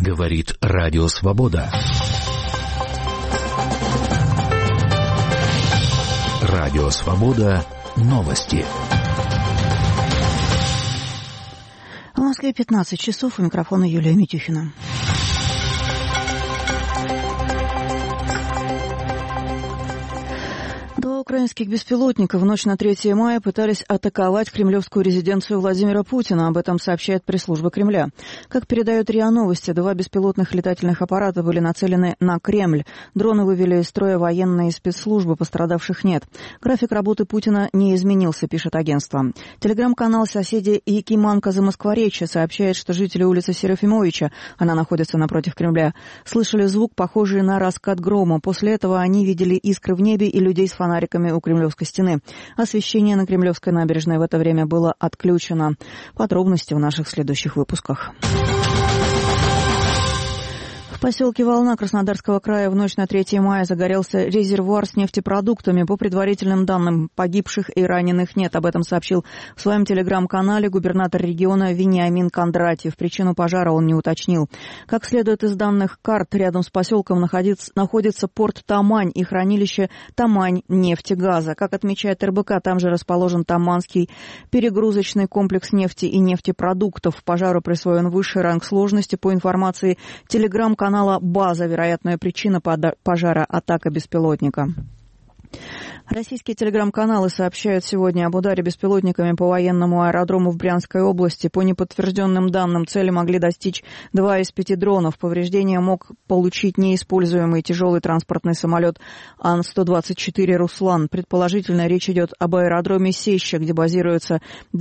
Говорит Радио Свобода. Радио Свобода. Новости. В Москве 15 часов. У микрофона Юлия Митюхина. Два украинских беспилотника в ночь на 3 мая пытались атаковать кремлевскую резиденцию Владимира Путина. Об этом сообщает пресс-служба Кремля. Как передает РИА Новости, 2 беспилотных летательных аппарата были нацелены на Кремль. Дроны вывели из строя военные спецслужбы, пострадавших нет. График работы Путина не изменился, пишет агентство. Телеграм-канал «Соседи Якиманка Замоскворечья» сообщает, что жители улицы Серафимовича, она находится напротив Кремля, слышали звук, похожий на раскат грома. После этого они видели искры в небе и людей с фонариками у Кремлевской стены. Освещение на Кремлевской набережной в это время было отключено. Подробности в наших следующих выпусках. В поселке Волна Краснодарского края в ночь на 3 мая загорелся резервуар с нефтепродуктами. По предварительным данным, погибших и раненых нет. Об этом сообщил в своем телеграм-канале губернатор региона Вениамин Кондратьев. Причину пожара он не уточнил. Как следует из данных карт, рядом с поселком находится порт Тамань и хранилище Тамань нефтегаза. Как отмечает РБК, там же расположен Таманский перегрузочный комплекс нефти и нефтепродуктов. Пожару присвоен высший ранг сложности. По информации телеграм-канала «База», вероятная причина пожара — атака беспилотника. Российские телеграм-каналы сообщают сегодня об ударе беспилотниками по военному аэродрому в Брянской области. По неподтвержденным данным, цели могли достичь 2 из 5 дронов. Повреждения мог получить неиспользуемый тяжелый транспортный самолет Ан-124 «Руслан». Предположительно, речь идет об аэродроме Сеща, где базируется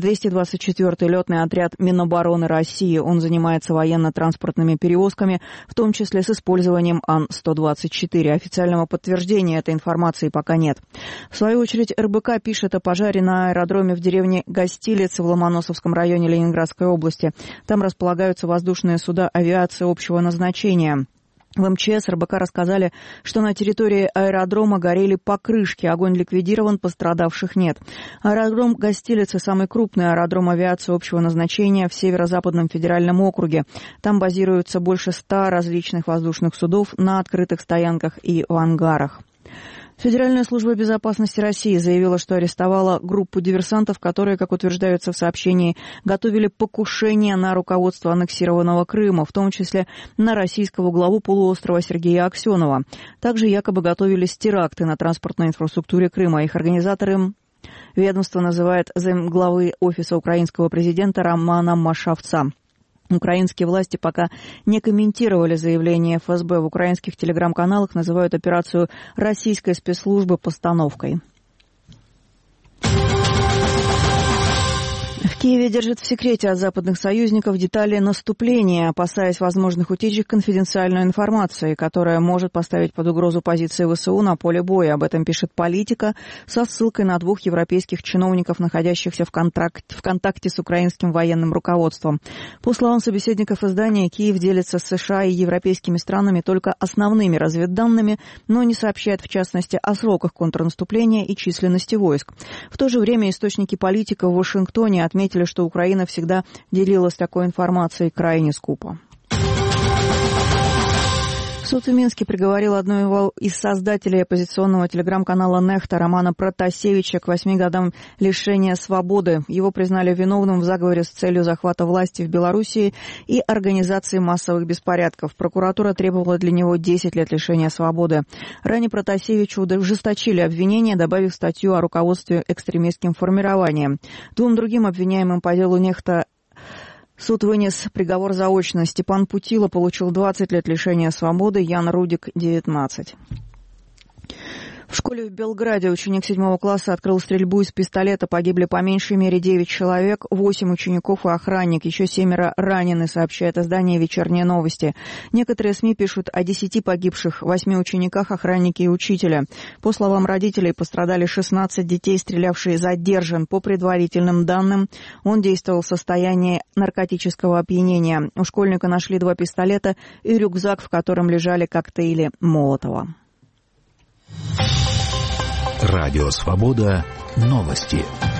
224-й летный отряд Минобороны России. Он занимается военно-транспортными перевозками, в том числе с использованием Ан-124. Официального подтверждения этой информации пока нет. В свою очередь, РБК пишет о пожаре на аэродроме в деревне Гостилицы в Ломоносовском районе Ленинградской области. Там располагаются воздушные суда авиации общего назначения. В МЧС РБК рассказали, что на территории аэродрома горели покрышки. Огонь ликвидирован, пострадавших нет. Аэродром Гостилицы — самый крупный аэродром авиации общего назначения в Северо-Западном федеральном округе. Там базируются больше 100 различных воздушных судов на открытых стоянках и в ангарах. Федеральная служба безопасности России заявила, что арестовала группу диверсантов, которые, как утверждается в сообщении, готовили покушение на руководство аннексированного Крыма, в том числе на российского главу полуострова Сергея Аксенова. Также якобы готовились теракты на транспортной инфраструктуре Крыма. Их организатором ведомство называет замглавы офиса украинского президента Романа Машавца. Украинские власти пока не комментировали заявление ФСБ. В украинских телеграм-каналах называют операцию российской спецслужбы постановкой. В Киеве держат в секрете от западных союзников детали наступления, опасаясь возможных утечек конфиденциальной информации, которая может поставить под угрозу позиции ВСУ на поле боя. Об этом пишет «Политика» со ссылкой на 2 европейских чиновников, находящихся в контакте с украинским военным руководством. По словам собеседников издания, Киев делится с США и европейскими странами только основными разведданными, но не сообщает, в частности, о сроках контрнаступления и численности войск. В то же время источники «Политика» в Вашингтоне отметили, что Украина всегда делилась такой информацией крайне скупо. Суд в Минске приговорил одного из создателей оппозиционного телеграм-канала «Нехта» Романа Протасевича к 8 годам лишения свободы. Его признали виновным в заговоре с целью захвата власти в Белоруссии и организации массовых беспорядков. Прокуратура требовала для него 10 лет лишения свободы. Ранее Протасевичу ужесточили обвинения, добавив статью о руководстве экстремистским формированием. 2 другим обвиняемым по делу «Нехта» суд вынес приговор заочно. Степан Путила получил 20 лет лишения свободы, Ян Рудик — 19. В школе в Белграде ученик 7 класса открыл стрельбу из пистолета. Погибли по меньшей мере 9 человек, 8 учеников и охранник. Еще 7 ранены, сообщает издание «Вечерние новости». Некоторые СМИ пишут о 10 погибших, 8 учениках, охраннике и учителе. По словам родителей, пострадали 16 детей. Стрелявший задержан. По предварительным данным, он действовал в состоянии наркотического опьянения. У школьника нашли 2 пистолета и рюкзак, в котором лежали коктейли Молотова. Радио «Свобода». Новости.